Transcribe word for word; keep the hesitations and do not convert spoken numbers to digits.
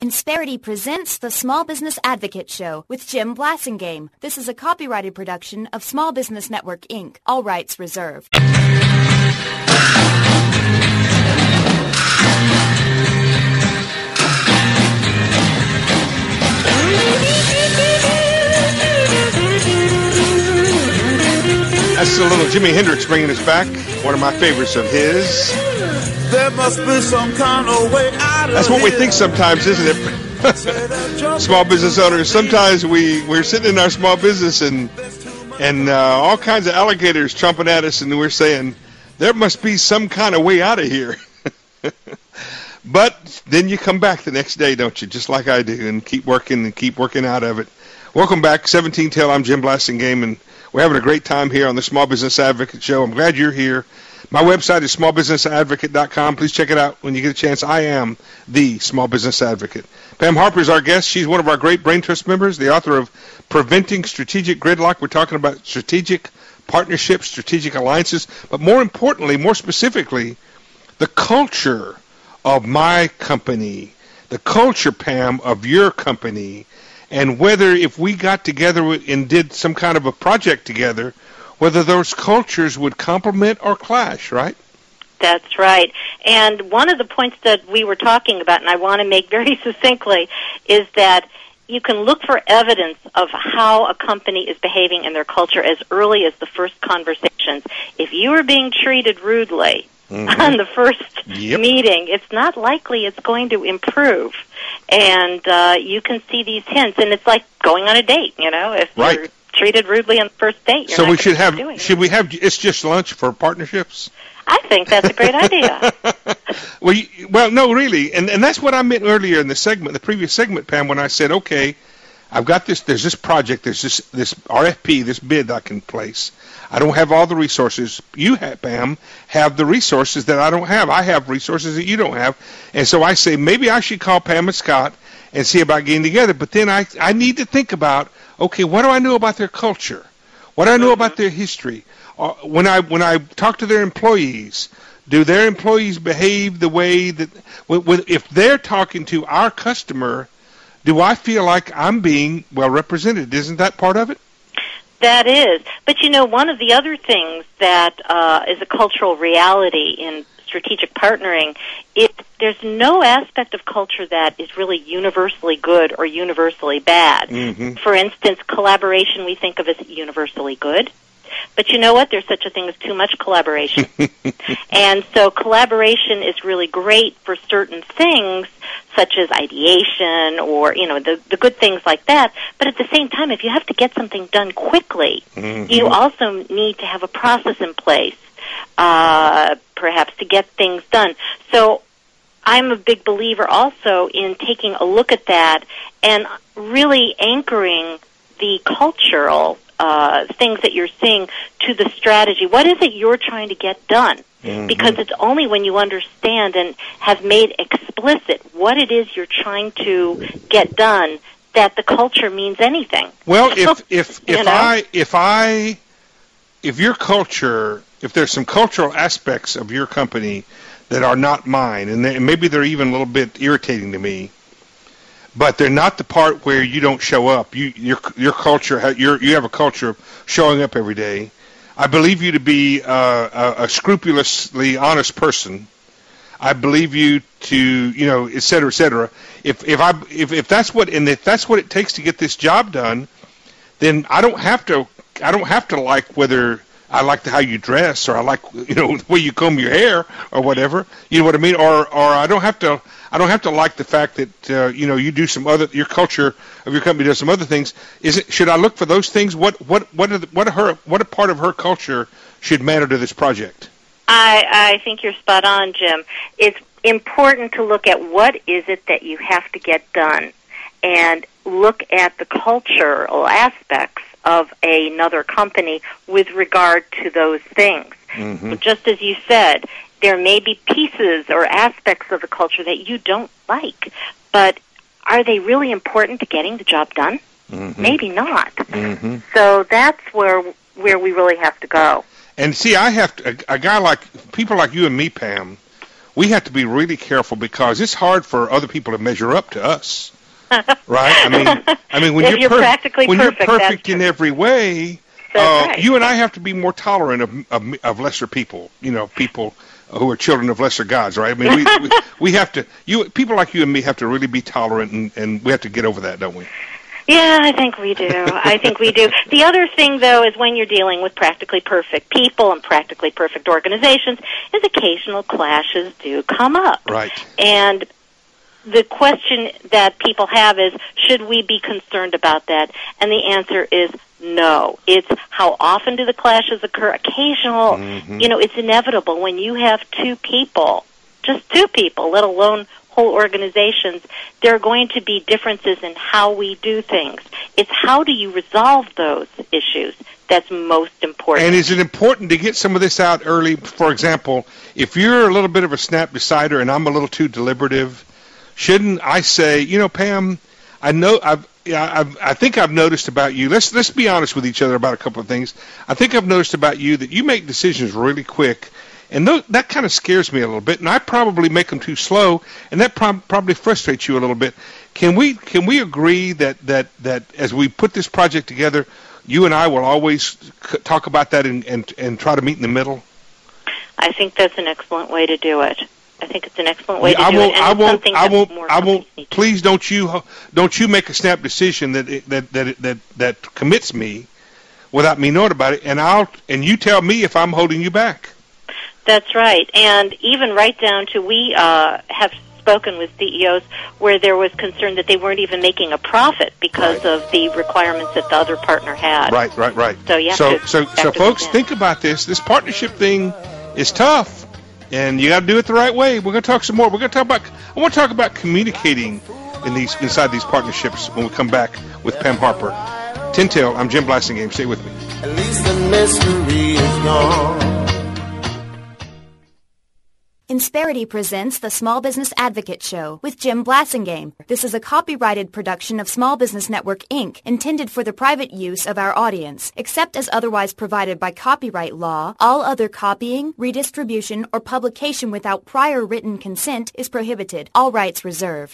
Insperity presents the Small Business Advocate Show with Jim Blasingame. This is a copyrighted production of Small Business Network, Incorporated. All rights reserved. That's a little Jimi Hendrix bringing us back. One of my favorites of his. There must be some kind of way out of That's what we here. think sometimes, isn't it? Small business owners. Sometimes we, we're sitting in our small business and and uh, all kinds of alligators chomping at us, and we're saying, there must be some kind of way out of here. But then you come back the next day, don't you, just like I do, and keep working and keep working out of it. Welcome back, seventeen Till. I'm Jim Blasingame, and we're having a great time here on the Small Business Advocate Show. I'm glad you're here. My website is small business advocate dot com. Please check it out when you get a chance. I am the Small Business Advocate. Pam Harper is our guest. She's one of our great Brain Trust members, the author of Preventing Strategic Gridlock. We're talking about strategic partnerships, strategic alliances, but more importantly, more specifically, the culture of my company, the culture, Pam, of your company, and whether if we got together and did some kind of a project together, whether those cultures would complement or clash, right? That's right. And one of the points that we were talking about, and I want to make very succinctly, is that you can look for evidence of how a company is behaving in their culture as early as the first conversations. If you are being treated rudely mm-hmm. on the first yep. meeting, it's not likely it's going to improve. And uh, you can see these hints, and it's like going on a date, you know, if right. you're treated rudely on the first date. You're so not we should have, doing should it. we have, it's just lunch for partnerships? I think that's a great idea. well, you, well, no, really, and and that's what I meant earlier in the segment, the previous segment, Pam, when I said, okay, I've got this, there's this project, there's this this R F P, this bid I can place. I don't have all the resources. You, have, Pam, have the resources that I don't have. I have resources that you don't have, and so I say maybe I should call Pam and Scott and see about getting together. But then I I need to think about, okay, what do I know about their culture? What do I know about their history? Uh, when I when I talk to their employees, do their employees behave the way that w- w- if they're talking to our customer, do I feel like I'm being well represented? Isn't that part of it? That is. But, you know, one of the other things that uh, is a cultural reality in strategic partnering, it, there's no aspect of culture that is really universally good or universally bad. Mm-hmm. For instance, collaboration we think of as universally good. But you know what? There's such a thing as too much collaboration. And so collaboration is really great for certain things, such as ideation or, you know, the, the good things like that. But at the same time, if you have to get something done quickly, mm-hmm. you also need to have a process in place, uh, perhaps to get things done. So I'm a big believer also in taking a look at that and really anchoring the cultural Uh, things that you're seeing to the strategy. What is it you're trying to get done? Mm-hmm. Because it's only when you understand and have made explicit what it is you're trying to get done that the culture means anything. Well, if if if You know? I if I if your culture, if there's some cultural aspects of your company that are not mine, and, they, and maybe they're even a little bit irritating to me, but they're not the part where you don't show up. You, your, your culture, your, you have a culture of showing up every day. I believe you to be uh, a, a scrupulously honest person. I believe you to, you know, et cetera, et cetera. If if I if, if that's what and if that's what it takes to get this job done, then I don't have to. I don't have to like whether I like the, how you dress or I like, you know, the way you comb your hair or whatever. You know what I mean? Or or I don't have to. I don't have to like the fact that uh, you know you do some other your culture of your company does some other things. Is it? Should I look for those things? What what what are the, what are her what a part of her culture should matter to this project? I I think you're spot on, Jim. It's important to look at what is it that you have to get done, and look at the cultural aspects of another company with regard to those things. Mm-hmm. Just as you said, there may be pieces or aspects of the culture that you don't like, but are they really important to getting the job done? Mm-hmm. Maybe not. Mm-hmm. So that's where where we really have to go. And see, I have to, a, a guy like people like you and me, Pam. we have to be really careful because it's hard for other people to measure up to us. Right? I mean, I mean when if you're, you're per- practically when perfect, you're perfect that's in true. every way, That's uh, right. you and I have to be more tolerant of, of of lesser people. You know, people who are children of lesser gods. Right? I mean, we we, we have to. You people like you and me have to really be tolerant, and, and we have to get over that, don't we? Yeah, I think we do. I think we do. The other thing, though, is when you're dealing with practically perfect people and practically perfect organizations, is occasional clashes do come up. Right. And the question that people have is, should we be concerned about that? And the answer is no. It's how often do the clashes occur? Occasional. Mm-hmm. You know, it's inevitable when you have two people, just two people, let alone whole organizations, there are going to be differences in how we do things. It's how do you resolve those issues that's most important. And is it important to get some of this out early? For example, if you're a little bit of a snap decider and I'm a little too deliberative, shouldn't I say, you know, Pam, I know I've, I've I think I've noticed about you. Let's let's be honest with each other about a couple of things. I think I've noticed about you that you make decisions really quick. And th- that kind of scares me a little bit, and I probably make them too slow, and that prob- probably frustrates you a little bit. Can we can we agree that, that, that as we put this project together, you and I will always c- talk about that and, and and try to meet in the middle? I think that's an excellent way to do it. I think it's an excellent way Yeah, to I do won't, it. And I it's won't. something I that won't. more I won't. companies need to Please don't you don't you make a snap decision that it, that that it, that that commits me without me knowing about it, and I'll and you tell me if I'm holding you back. That's right. And even right down to we uh, have spoken with C E Os where there was concern that they weren't even making a profit because Right. of the requirements that the other partner had. Right, right, right. So you have so, to so, so, factor folks, this in. think about this. This partnership thing is tough, and you got to do it the right way. We're going to talk some more. We're going to talk about. I want to talk about communicating in these inside these partnerships when we come back with Pam Harper. Tintail, I'm Jim Blasingame. Stay with me. At least the mystery is gone. Insperity presents the Small Business Advocate Show with Jim Blasingame. This is a copyrighted production of Small Business Network, Incorporated, intended for the private use of our audience. Except as otherwise provided by copyright law, all other copying, redistribution, or publication without prior written consent is prohibited. All rights reserved.